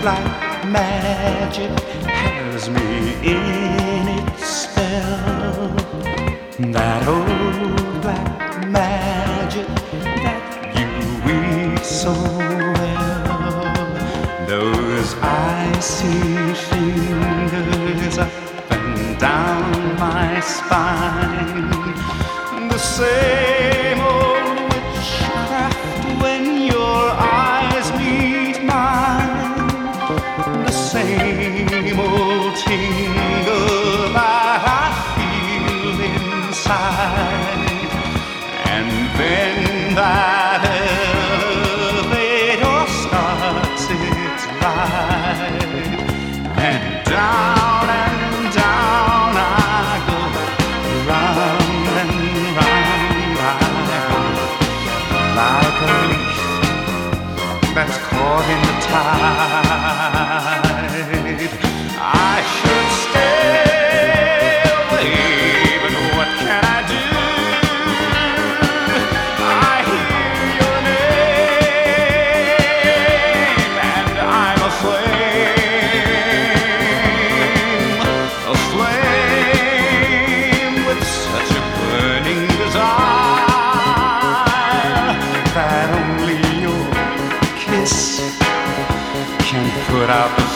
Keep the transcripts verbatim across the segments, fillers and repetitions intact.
black magic has me in its spell. That old black magic that you weave so well. Those icy fingers up and down my spine. The same old witchcraft when your eyes meet mine. The same old tingle that I feel inside. And then that elevator starts its ride. And down and down I go, round and round I go, like a leaf that's caught in the tide. I should stay away, but what can I do? I hear your name and I'm aflame, aflame with such a burning desire that only your kiss can put out the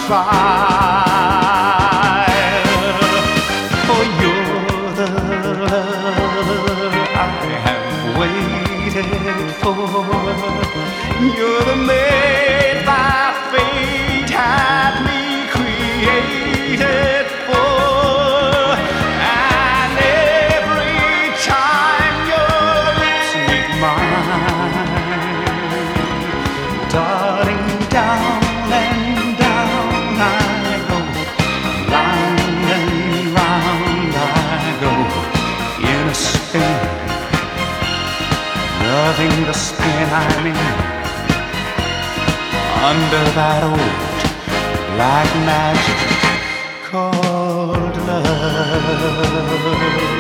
fire. For you're the love I have waited for. You're the mate that fate had me created for. And every time your lips meet mine, darling, down and down I go, round and round I go, in a spin, loving the spin I'm in, under that old black magic called love.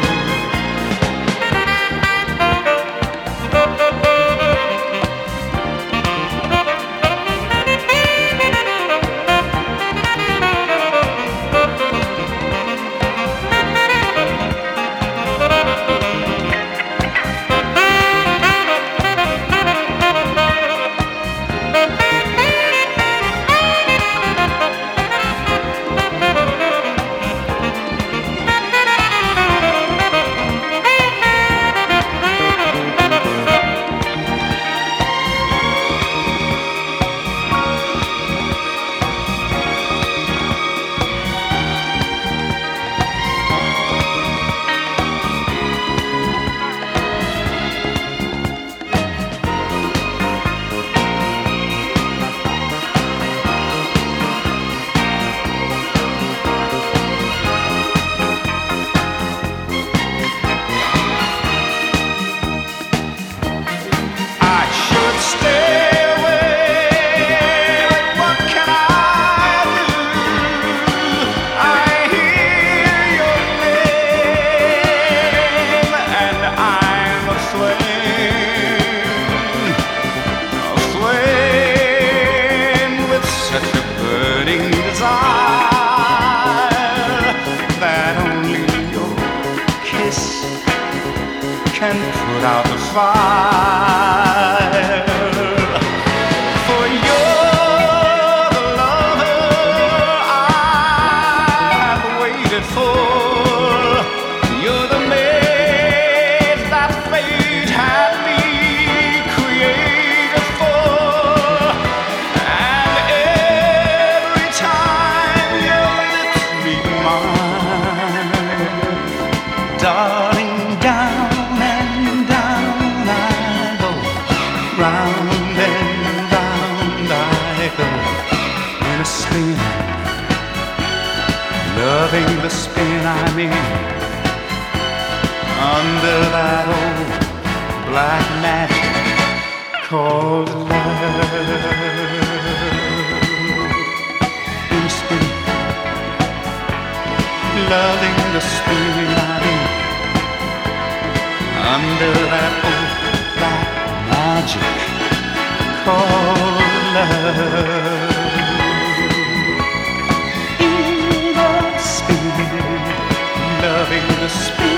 Can put out the fire. For you're the lover I've waited for. You're the mate that fate had me created for. And every time your lips meet mine, darling, down round and round I go, in a spin, loving the spin I'm in, under that old black magic called love. In a spin, loving the spin I'm in, under that old black magic called love. loving the speed.